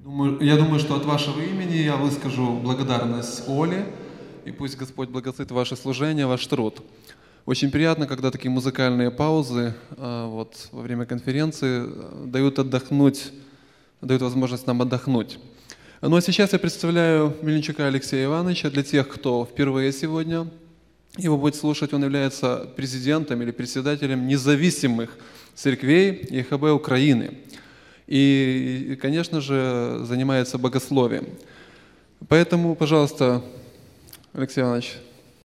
Я думаю, что от вашего имени я выскажу благодарность Оле, и пусть Господь благословит ваше служение, ваш труд. Очень приятно, когда такие музыкальные паузы вот, во время конференции дают отдохнуть, дают возможность нам отдохнуть. Ну а сейчас я представляю Мельничука Алексея Ивановича. Для тех, кто впервые сегодня его будет слушать, он является президентом или председателем независимых церквей ЕХБ Украины. И, конечно же, занимается богословием. Поэтому, пожалуйста, Алексей Иванович,